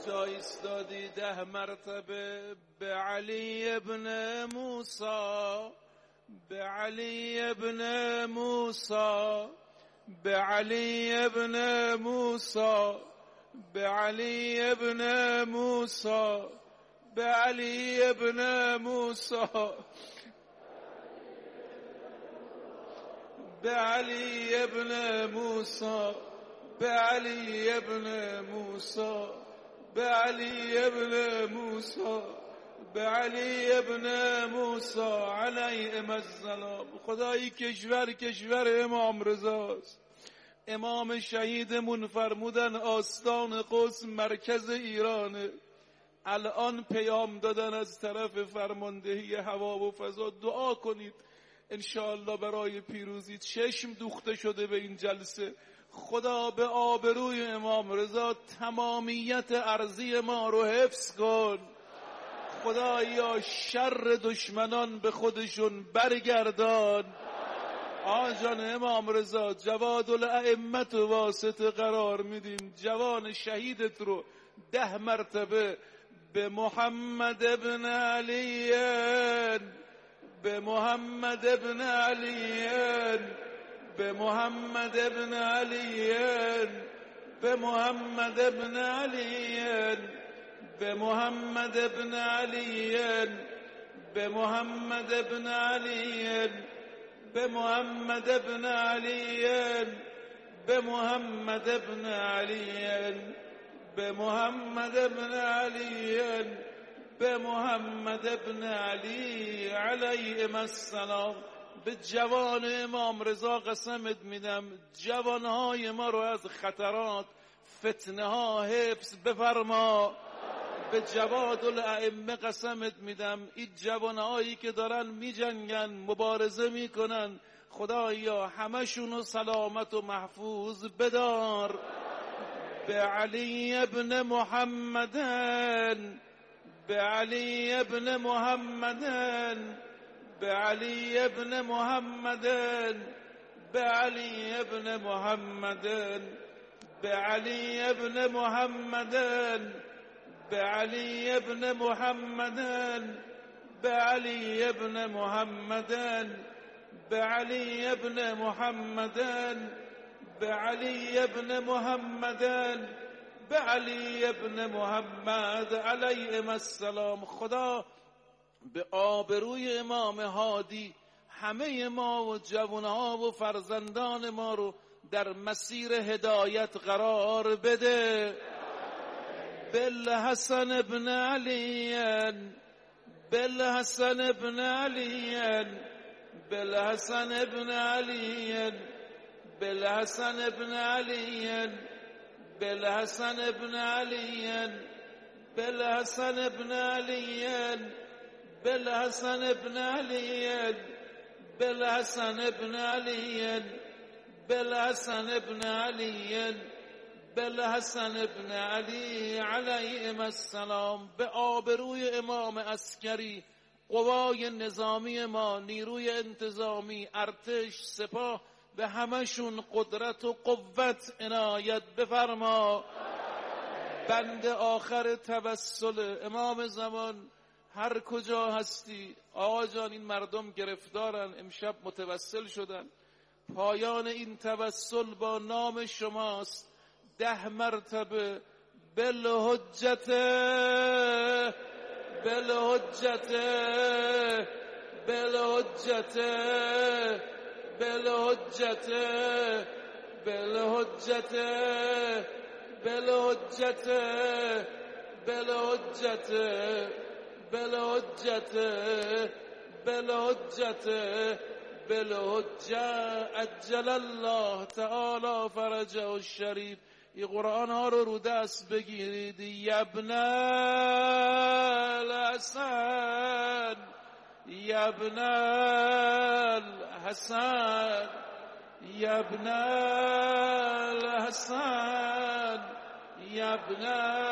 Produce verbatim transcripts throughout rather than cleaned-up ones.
جا ایستادی ده مرتبه به علی ابن موسی، به علی ابن موسی، به علی ابن موسی، به علی ابن موسی، به علی ابن موسی، به علی ابن موسی، به علی ابن موسی، به علی ابن موسی، به علی ابن موسی علیهم السلام. خدایی کشور کشور امام رضاست. امام شهیدمون فرمودن آستان قدس مرکز ایرانه. الان پیام دادن از طرف فرماندهی هوا و فضا دعا کنید انشاءالله برای پیروزی. چشم دوخته شده به این جلسه. خدا به آبروی امام رضا تمامیت ارضی ما رو حفظ کن. خدایا شر دشمنان به خودشون برگردان. آجان امام رضا جواد الائمت و واسطه قرار میدیم. جوان شهیدت رو ده مرتبه به محمد ابن علی، به محمد ابن علی، به محمد ابن علی، به محمد ابن علی، به محمد ابن علی، به محمد ابن علی، به محمد ابن علی، به محمد ابن علی، به محمد ابن علی، به محمد ابن علی علیهم السلام. به جوان امام رضا قسمت میدم جوانهای ما رو از خطرات فتنه ها حفظ بفرما. به جواد الائمه قسمت میدم این جوانهایی که دارن میجنگن مبارزه میکنن خدایا همشونو سلامت و محفوظ بدار. به علی ابن محمدن، به علی ابن محمدن، به علی ابن محمدن، به علی ابن محمدن، به علی ابن محمدن، به علی ابن محمدن، به علی ابن محمدن، به علی ابن محمدن، به علی ابن محمدن، به علی ابن محمد علیهم السلام. خدا به آبروی امام هادی همه ما و جوانها و فرزندان ما رو در مسیر هدایت قرار بده. بالحسن ابن علی، بالحسن ابن علی، بالحسن ابن علی، بالحسن ابن علی، بالحسن ابن علی، بالحسن ابن علی، بالحسن ابن علی، بالحسن ابن علی، بالحسن ابن علی، بالحسن ابن علی علیهم السلام. به آبروی امام عسکری قوای نظامی ما، نیروی انتظامی، ارتش، سپاه، به همشون قدرت و قوت عنایت بفرما. بند آخر توسل امام زمان هر کجا هستی آقا جان این مردم گرفتارن امشب متوسل شدن. پایان این توسل با نام شماست. ده مرتبه بالحجت، بالحجت، بالحجت، بالحجت، بالحجت، بالحجت، بالحجت، بالحجت، بالحجت، بالحجه عجل الله تعالی فرجه الشریف. این قرآن ها رو رو دست بگیرید. یبن الحسن، یبن الحسن، یبن الحسن، یبن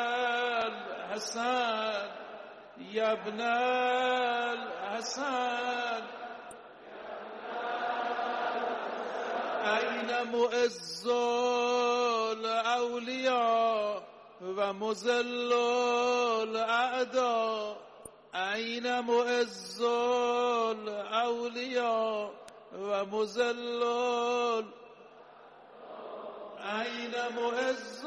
الحسن، یبن الحسن. این معز الاولیاء، و مذل الاعدا عین معز الاولیا و مذل عین معز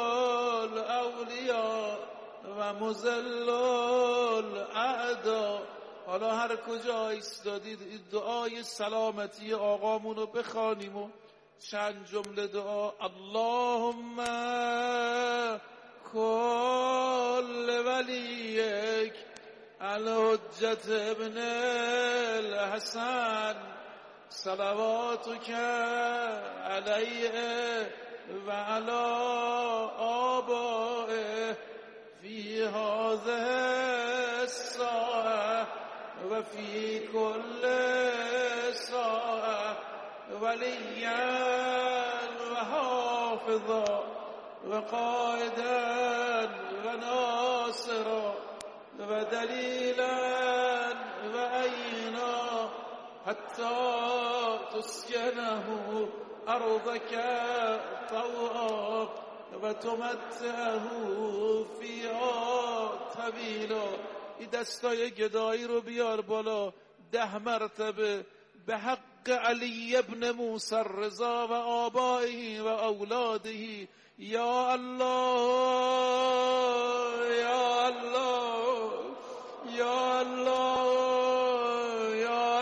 الاولیا و مذل الاعدا. حالا هر کجا ایستادید این دعای سلامتی آقامونو بخوانیم و چند جمله دعا. اللهم کل ولیک الحجت ابن الحسن صلواتک علیه و علی آبائه فی هذه الساعه و فی کل ساعه ولیا و حافظا و قائدا و ناصرا و دلیلا و عینا حتی تسکنه ارضک طوعا و تمتعه فیها طویلا. این دستای گدایی رو بیار بالا ده مرتبه به حق علی ابن موسی الرضا و آبائه و اولاده. یا الله یا الله یا الله یا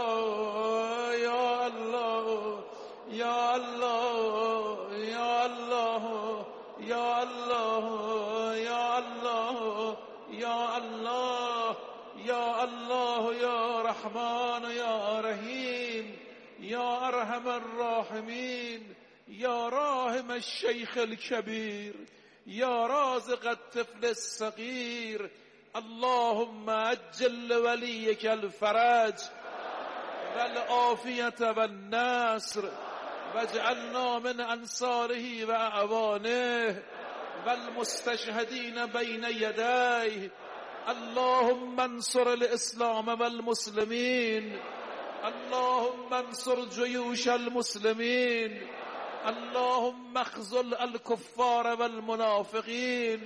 الله یا الله یا الله یا الله یا الله یا الله یا الله یا الله یا رحمان یا رحیم یا ارحم الراحمین یا راحم الشیخ الكبیر یا رازق الطفل الصغیر. اللهم عجل ولیک الفرج والعافیت والنصر واجعلنا من انصاره و اعوانه والمستشهدین بین یدیه. اللهم انصر الاسلام والمسلمین اللهم انصر جیوش المسلمین اللهم اخذل الکفار والمنافقین.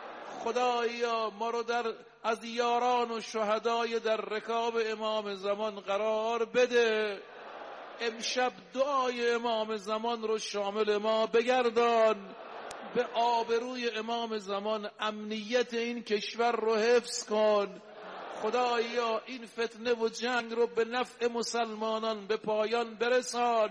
خدایا ما رو در از یاران و شهدای در رکاب امام زمان قرار بده. امشب دعای امام زمان رو شامل ما بگردان. به آبروی امام زمان امنیت این کشور رو حفظ کن. خدایا این فتنه و جنگ رو به نفع مسلمانان به پایان برسان.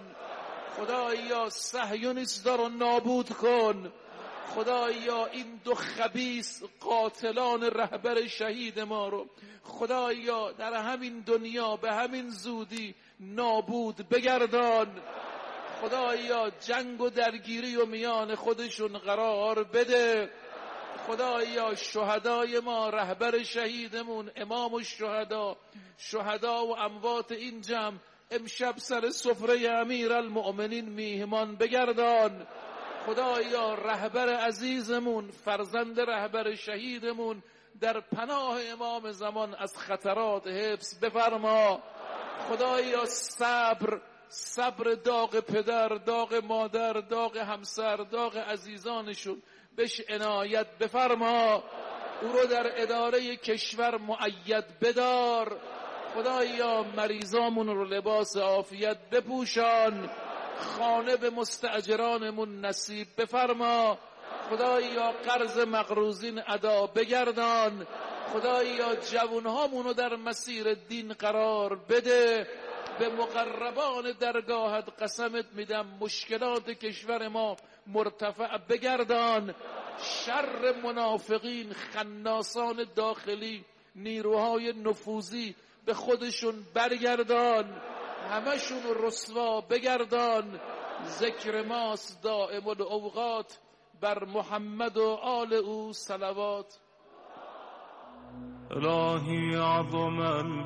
خدایا صهیونیستا رو نابود کن. خدایا این دو خبیث قاتلان رهبر شهید ما رو خدایا در همین دنیا به همین زودی نابود بگردان. خدایا جنگ و درگیری و میان خودشون قرار بده. خدایا شهدای ما رهبر شهیدمون امام الشهدا شهدا و اموات این جمع امشب سر سفره امیر المؤمنین میهمان بگردان. خدایا رهبر عزیزمون فرزند رهبر شهیدمون در پناه امام زمان از خطرات حفظ بفرما. خدایا صبر صبر داغ پدر داغ مادر داغ همسر داغ عزیزانشون بهش عنایت بفرما. او رو در اداره کشور مؤید بدار. خدایا مریضامون رو لباس عافیت بپوشان. خانه به مستاجرانمون نصیب بفرما. خدایا قرض مقروضین ادا بگردان. خدایا جوانهامونو در مسیر دین قرار بده. به مقربان درگاهت قسمت میدم مشکلات کشور ما مرتفع بگردان. شر منافقین خناسان داخلی نیروهای نفوذی به خودشون برگردان. همشون رسوا بگردان. ذکر ماست دائم الاوقات بر محمد و آل او صلوات. الهی عظم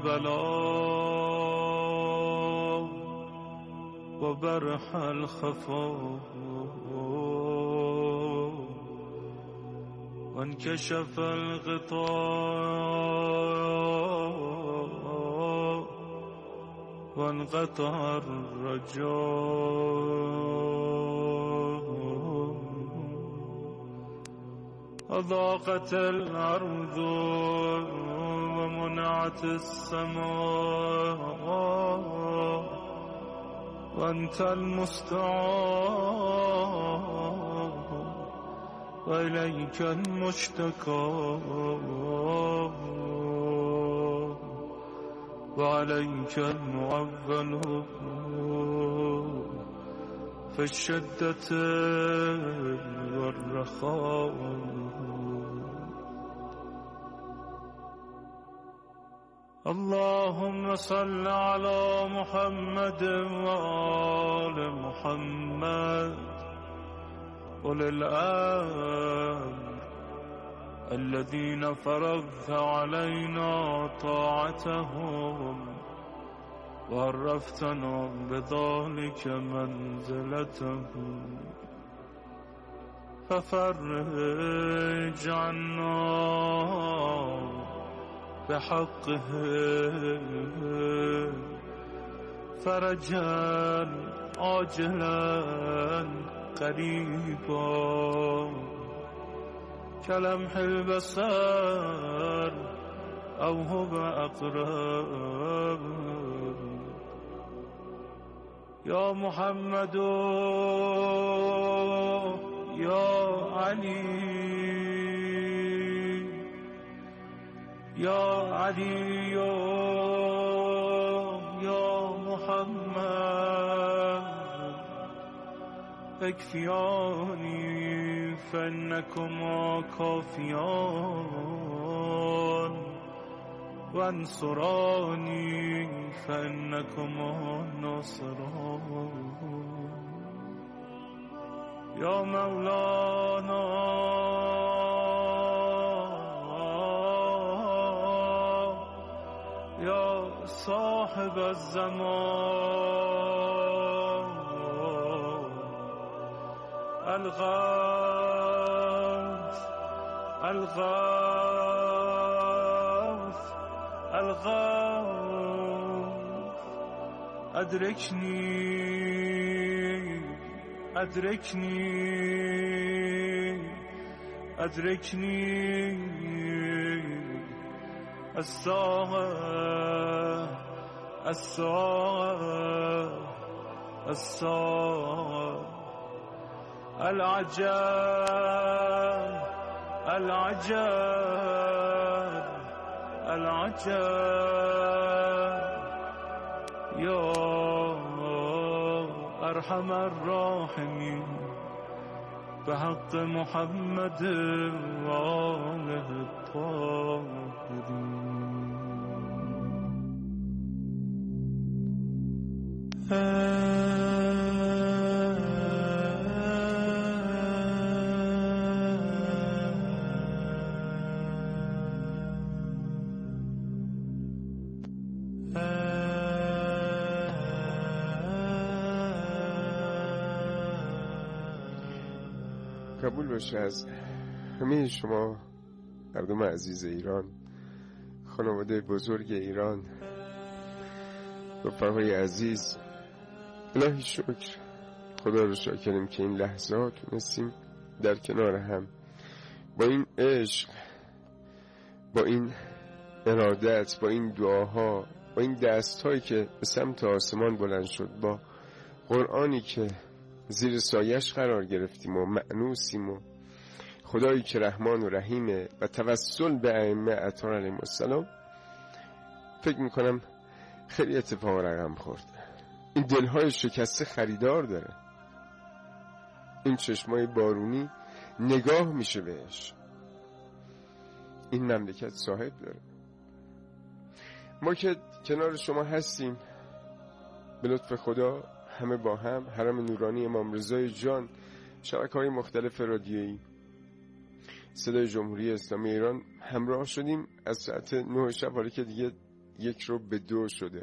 البلا و برح الخفا و انکشف الغطاء و انقطع الرجاء وضاقت الأرض ومنعت السماء وأنت المستعان وإليك المشتكى وعليك المعول في الشدة والرخاء. اللهم صل على محمد وآل محمد أولي الأمر الذين فرضت علينا طاعتهم وعرفتنا بذلك منزلتهم، ففرج عنا بحقه فرجا عاجلا قريبا كلمح البصر أو هو أقرب. يا محمد يا علي يا علي يا محمد اكفياني فإنكما كافيان وانصراني فإنكما ناصران. يا مولانا يا صاحب الزمان الغوث الغوث الغوث أدركني أدركني أدركني الساعة الساعة الساعة العجاب العجاب العجاب. يا أرحم الراحمين بحق محمد وآله الطاهرين. قبول باشه از همه شما مردم عزیز ایران، خانواده بزرگ ایران، رفقای عزیز. الهی شکر، خدا رو شاکریم که این لحظه ها تونستیم در کنار هم با این عشق، با این ارادت، با این دعاها، با این دست هایی که به سمت آسمان بلند شد، با قرآنی که زیر سایش قرار گرفتیم و مأنوسیم و خدایی که رحمان و رحیمه و توسل به ائمه اطهار علیهم السلام، فکر میکنم خیلی اتفاق رقم خورد. این دلهای شکسته خریدار داره، این چشمای بارونی نگاه میشه بهش، این مملکت صاحب داره. ما که کنار شما هستیم به لطف خدا، همه با هم، حرم نورانی امام رضای جان، شبکه‌های مختلف رادیویی، صدای جمهوری اسلامی ایران، همراه شدیم از ساعت نه شب، حالا که دیگه یک رو به دو شده.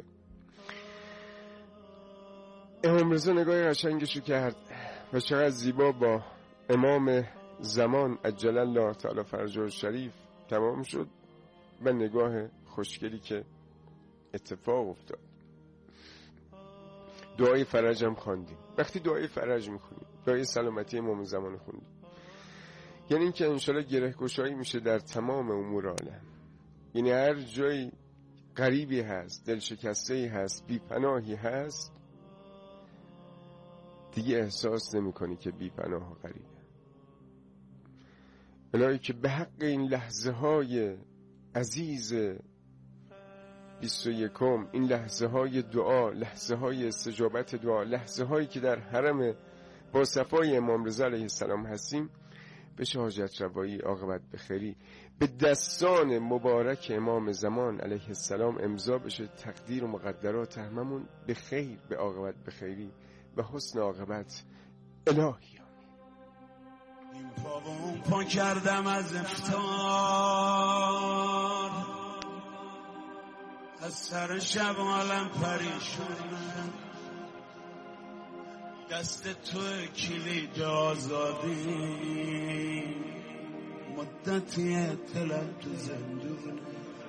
امام رضا نگاه قشنگشو کرد و چقدر زیبا با امام زمان عجل الله تعالی فرجه الشریف تمام شد و نگاه خوشگلی که اتفاق افتاد. دعای فرج هم خواندیم. وقتی دعای فرج میخونیم، دعای سلامتی امام زمان خوندیم، یعنی این که انشالله گره گشایی میشه در تمام امور عالم. یعنی هر جایی غریبی هست، دل شکسته‌ای هست، بی پناهی هست، دیگه احساس نمی کنی که بی پناه و غریبه. الهی که به حق این لحظه های عزیز بیست و یکم، این لحظه های دعا، لحظه های استجابت دعا، لحظه هایی که در حرم با صفای امام رضا علیه السلام هستیم، بشه حاجت روایی عاقبت بخیری به دستان مبارک امام زمان علیه السلام امضا بشه، تقدیر و مقدرات هممون به خیر، به عاقبت بخیری، به حسن عاقبت. الهی این پا و اون پا کردم از افتار، از سر شب عالم پریشونم، دست تو کلید آزادی، مدتی دلم تو زندونه،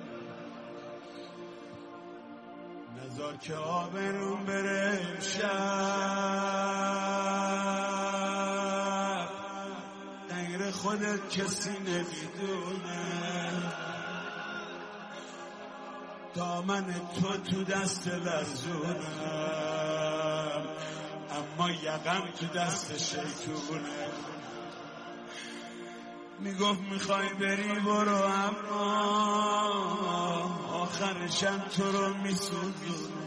نذار که آبروم بره امشب، غیر خودت کسی نمیدونه، دامن تو تو دست لرزونم، اما یقم تو دست شیطونه. میگفت میخوای بری برو، اما آخرشم تو رو میسوزونه،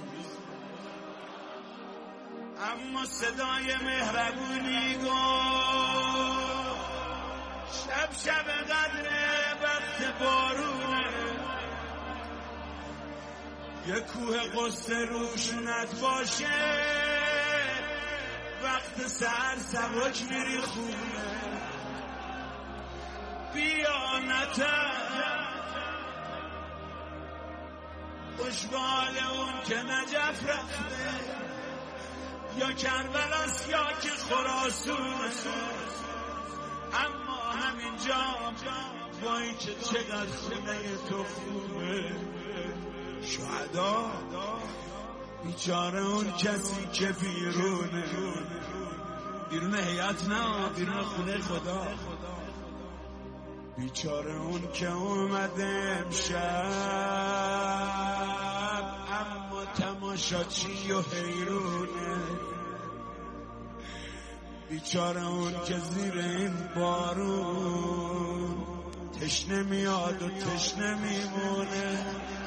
اما صدای مهربونی گفت شب شب قدره وقت بارونه، یه کوه قصه روشونت باشه، وقت سر سبک میری خونه، بیا نتر خوشبال اون که نجف رفته، یا کربلاست یا که خراسونه، اما همینجا وای که چقدر خونه تو خوبه. شهدا بیچاره اون کسی که بیرونه، بیرون هیئت نه، بیرون خونه خدا، بیچاره اون که اومده امشب اما تماشاچی و حیرونه، بیچاره اون که زیر این بارون تشنه میاد و تشنه میمونه،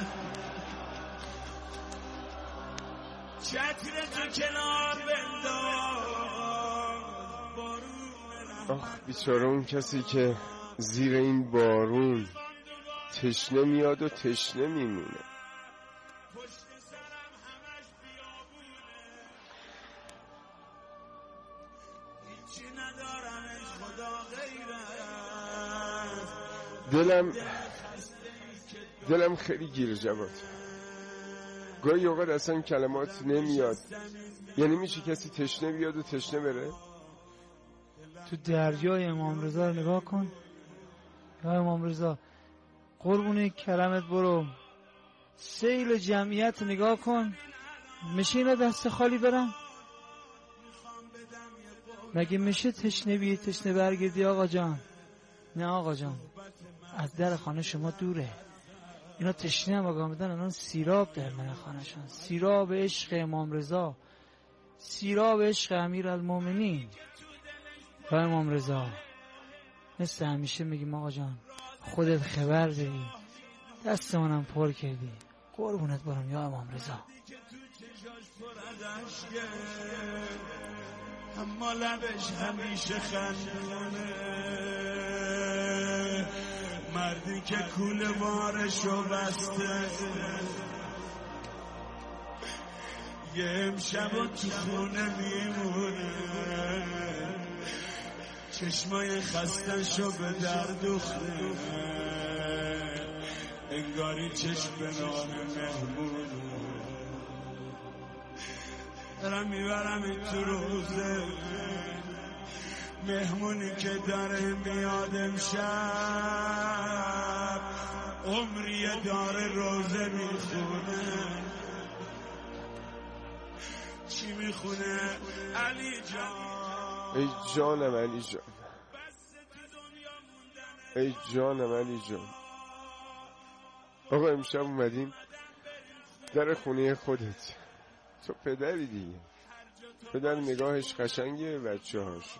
چتر تو کنار بنداز بارون. آخ بیچاره اون کسی که زیر این بارون تشنه میاد و تشنه میمونه. دلم دلم خیلی گیر جواد، گاهی اوقات اصلا کلمات نمیاد. یعنی میشه کسی تشنه بیاد و تشنه بره؟ تو دریای امام رضا رو نگاه کن. یا امام رضا قربون کرمت برو، سیل جمعیت نگاه کن، میشه اینا دست خالی برن؟ مگه میشه تشنه بیه تشنه برگردی آقا جان؟ نه آقا جان، از در خانه شما دوره. اینا تشنه هم آقا میدن، اینا سیراب در من خانه شان، سیراب عشق امام رضا، سیراب عشق امیر المومنین و امام رضا. مثل همیشه میگیم آقا جان خودت خبر داری، دست منم پر کردی، قربونت برم یا امام رضا. اما لبش همیشه خندونه، مردی که کوله وارشو بسته، یه امشب تو خونه میمونه، چشمای خستشو به در دوخته، انگاری چشم به نام مهمونه. دارم میبرم این تو روزه، مهمونی که داره میاد امشب، عمریه داره روزه میخونه. چی میخونه علی جان؟ ای جانم علی جان، ای جانم علی جان. آقا امشب اومدیم در خونه خودت، تو پدری دیگه، پدر نگاهش قشنگه بچه هاش.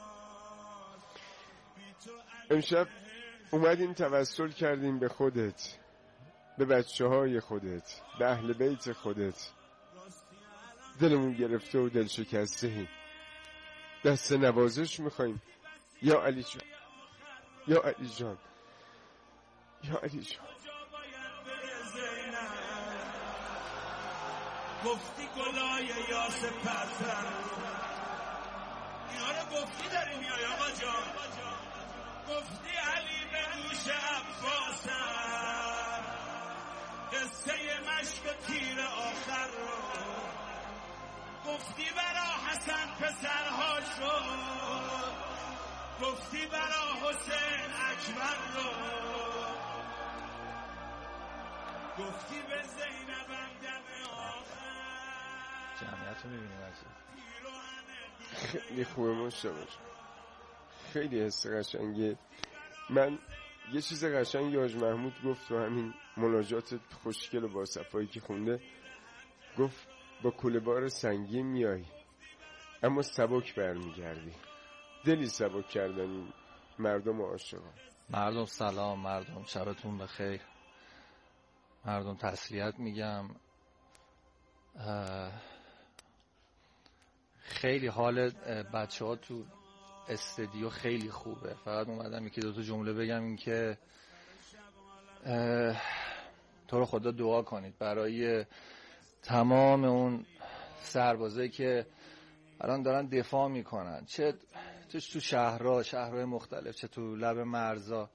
امشب اومدیم توسل کردیم به خودت، به بچه های خودت، به اهل بیت خودت. دلمون گرفته و دل شکسته هیم، دست نوازش میخواییم. یا علی جان، یا علی جان، یا علی جان. گفتی گلای یاس پرتر، اینا رو گفتی داری میای آقا جان. گفتی علی به گوش عباسم قصه مشک و تیر آخر رو. گفتی برا حسن پسرها شد، گفتی برا حسین اکبر رو. گفتی به زینبم دم آخر. جمعیت رو میبینیم از خیلی خوبه مشتبه، خیلی حس قشنگه. من یه چیز قشنگی حاج محمود گفت تو همین مناجات خوشگل و با صفایی که خونده، گفت با کوله‌بار سنگین میای اما سبک برمیگردی. دلی سبک کردن این مردم عاشقان. مردم سلام، مردم شبتون بخیر، مردم تسلیت میگم. خیلی حال بچه ها تو استدیو خیلی خوبه. فقط اومدم یکی دو تا جمله بگم، این که تو رو خدا دعا کنید برای تمام اون سربازایی که الان دارن دفاع میکنن، چه چه تو شهرها، شهرهای مختلف، چه تو لب مرزا.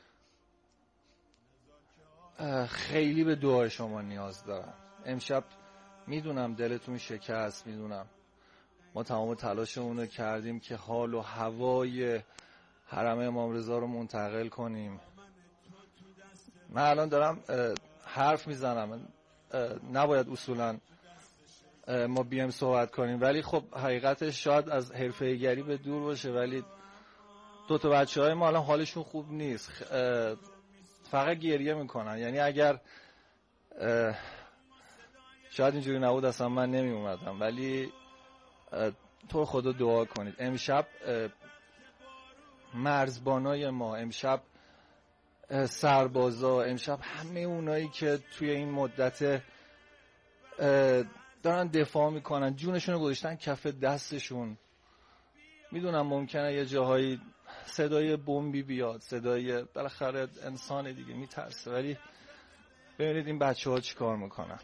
خیلی به دعای شما نیاز دارم. امشب میدونم دلتون شکست، میدونم ما تمام تلاشمون رو کردیم که حال و هوای حرم امام رضا رو منتقل کنیم. من الان دارم حرف میزنم، نباید اصولا ما بیایم صحبت کنیم، ولی خب حقیقتش شاید از حرفه‌ایگری به دور باشه، ولی دو تا بچه‌های ما الان حالشون خوب نیست، فقط گریه میکنن. یعنی اگر شاید اینجوری نبود اصلا من نمی اومدم، ولی تو خدا دعا کنید. امشب مرزبانای ما، امشب سربازا، امشب همه اونایی که توی این مدت دارن دفاع میکنن، جونشون رو گذاشتن کف دستشون. میدونم ممکنه یه جاهایی صدای بمبی بیاد، صدای بالاخره انسان دیگه میترسه، ولی ببینید این بچه ها چی کار میکنن.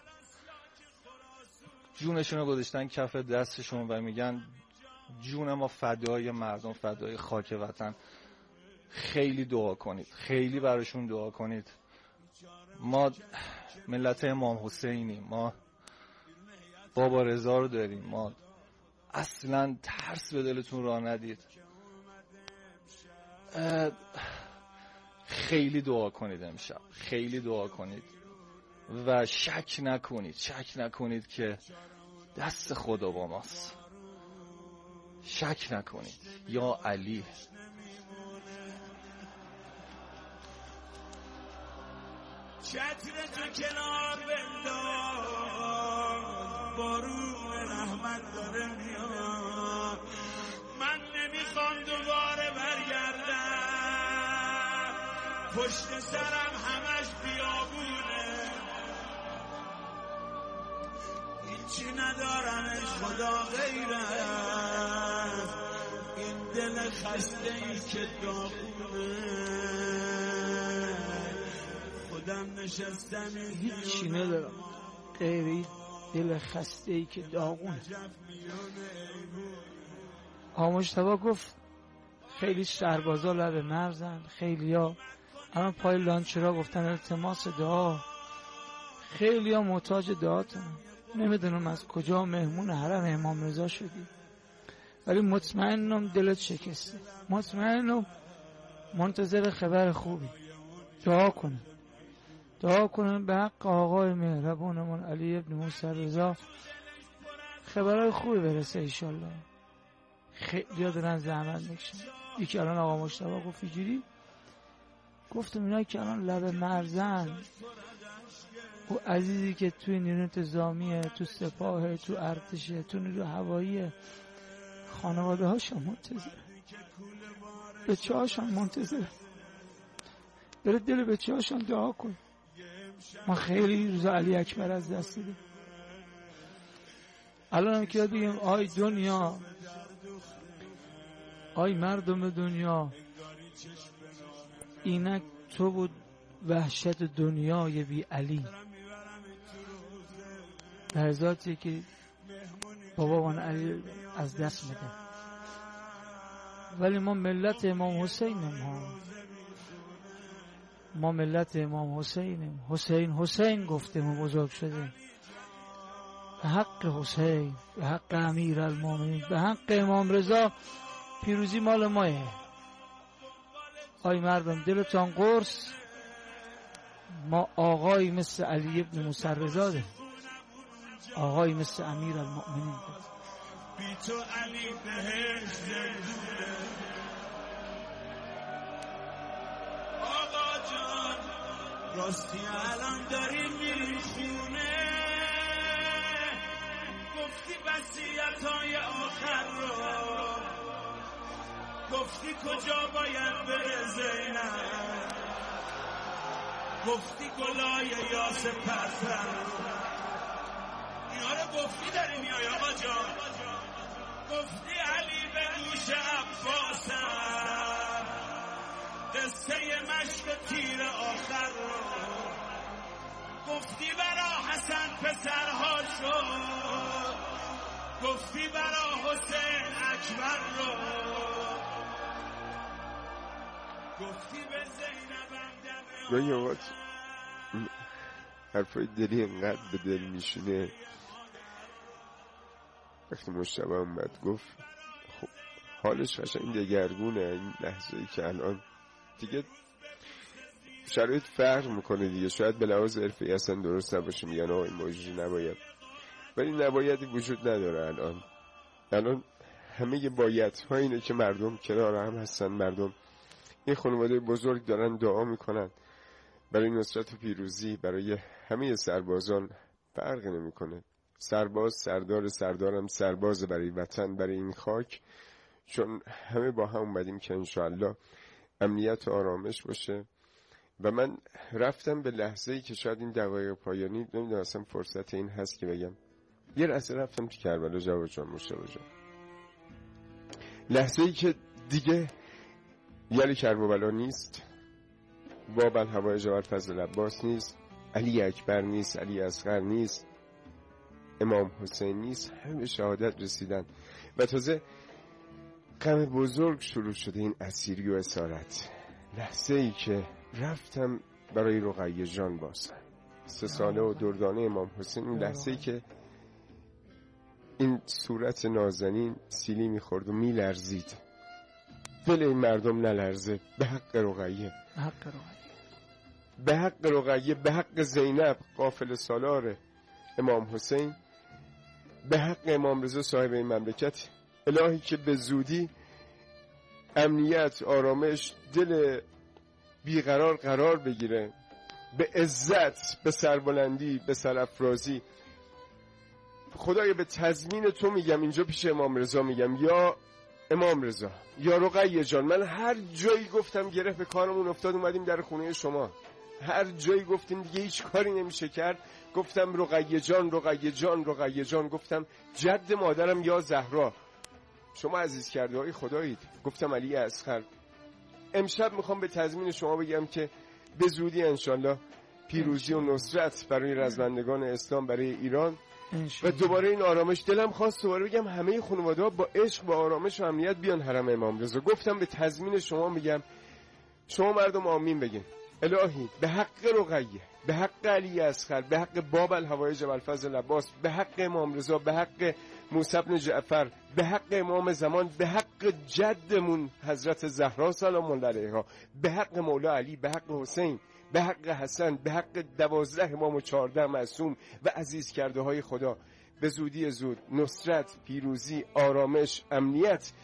جونشون رو گذاشتن کف دستشون و میگن جون ما فدای مردم، فدای خاک وطن. خیلی دعا کنید، خیلی براشون دعا کنید. ما ملت امام حسینیم، ما بابا رضا رو داریم، ما اصلا ترس به دلتون راه ندید. خیلی دعا کنید امشب، خیلی دعا کنید و شک نکنید، شک نکنید که دست خدا با ماست. شک نکنید. یا علی. چتر تو کنار بنداز، بارون رحمت داره میاد. من نمیخوام دوباره برگردم، پشت سرم همش بیابونه، هیچی ندارم ای خدا غیر از این دل خسته ای که داغونه. خودم نشستم هیچی ندارم غیر این دل خسته ای که داغونه. آقا مجتبی گفت خیلی سربازا لب مرزن، خیلی ها الان پای لانچرا گفتن التماس دعا، خیلی ها محتاج دعاتون. نمیدونم از کجا مهمون حرم امام رضا شدی، ولی مطمئنم دلت شکسته، مطمئنم منتظر خبر خوبی. دعا کنن، دعا کنن به حق آقای مهربانمون علی ابن موسی رضا خبرهای خوبی برسه ایشالله. خیلی ها دارن زحمت میکشن. یکی الان آقا مجتبی گفت اینجوری گفتم اینا که الان لب مرزن، او عزیزی که توی نیروی انتظامیه، تو سپاه، تو ارتشه، تو نیروی هوایی، خانواده هاشون منتظر، بچه هاشون منتظر، بره دل بچه هاشون دعا کن. ما خیلی روز علی اکبر از دست دادیم. الان هم که بگیم آی دنیا، آی مردم دنیا، اینک تو بود وحشت دنیای بی علی. لحظاتی که باباوان علی از دست میده، ولی ما ملت امام حسینیم ها، ما ملت امام حسینیم. حسین حسین گفتیم و بزرگ شدیم. به حق حسین، به حق امیر المومنین، به حق امام رضا، پیروزی مال مایه. آی مردم دلتان قرص، ما آقایی مثل علی ابن موسی رضا داریم، آقایی مثل امیر المؤمنین داریم. بی تو علی بهش زندونه. آقا جان راستی الان داریم میریم خونه، گفتی وصیت‌های آخر رو، گفتی کجا باید بره زینب، گفتی گلای یاس پسر، اینا رو گفتی داری میای آقا جان، گفتی علی به گوش عباسم قصه مشق تیر آخر رو، گفتی برا حسن پسرها شد، گفتی برا حسین اکبر رو، گفتی به زینبم دم. گاهی اوقات حرفای دلی انقدر به دل میشونه. وقتی مجتبی اومد گفت خب حالش قشنگ دگرگونه، این لحظه‌ای که الان دیگه شرایط فرق میکنه دیگه، شاید به لحاظ حرفه‌ای اصلا درست نباشه، میگن آقا این موجودی نباید، ولی نبایدی وجود نداره. الان الان همه باید ها اینه که مردم کنار هم هستن، مردم این خانواده بزرگ دارن دعا میکنن برای نصرت و پیروزی برای همه سربازان. فرق نمیکنه، سرباز سردار، سردارم سرباز برای وطن، برای این خاک، چون همه با هم اومدیم که انشاءالله امنیت و آرامش باشه. و من رفتم به لحظه‌ای که شاید این دقایق پایانی، نمیدونم اصلا فرصت این هست که بگم، یه لحظه رفتم تو کربلا جواد جان، مشتبه جان، لحظه‌ای که دیگه یلی کربلا نیست، باب الهوای جواد فضل عباس نیست، علی اکبر نیست، علی اصغر نیست، امام حسین نیست، همه به شهادت رسیدن و تازه غم بزرگ شروع شده، این اسیری و اسارت. لحظه ای که رفتم برای رقیه جان باسن سه ساله و دردانه امام حسین، این لحظه ای که این صورت نازنین سیلی میخورد و میلرزید، دل این مردم نلرزه. به حق رقیه، به حق رقیه، به حق رقیه، به حق زینب قافل سالار امام حسین، به حق امام رضا صاحب این مملکت. الهی که به زودی امنیت، آرامش، دل بیقرار قرار بگیره، به عزت، به سربلندی، به سرافرازی. خدایا به تضمین تو میگم اینجا پیش امام رضا میگم، یا امام رضا یا رقیه جان، من هر جایی گفتم گره به کارمون افتاد اومدیم در خونه شما، هر جایی گفتیم دیگه هیچ کاری نمیشه کرد، گفتم رقیه جان، رقیه جان، رقیه جان، گفتم جد مادرم یا زهرا، شما عزیز کرده های خدایید، گفتم علی اصغر. امشب میخوام به تضمین شما بگم که به زودی انشالله پیروزی و نصرت برای رزمندگان اسلام، برای ایران و دوباره این آرامش. دلم خواست دوباره بگم همه خانواده ها با عشق و آرامش و امنیت بیان حرم امام رضا. گفتم به تضمین شما میگم، شما مردم آمین بگین. الهی به حق رقیه، به حق علی اصغر، به حق باب الهوای جبل فضل عباس، به حق امام رضا، به حق موسی بن جعفر، به حق امام زمان، به حق جدمون حضرت زهرا سلام الله علیها، به حق مولا علی، به حق حسین، به حق حسن، به حق دوازده امام و چهارده معصوم و عزیز کرده های خدا، به زودی زود نصرت، پیروزی، آرامش، امنیت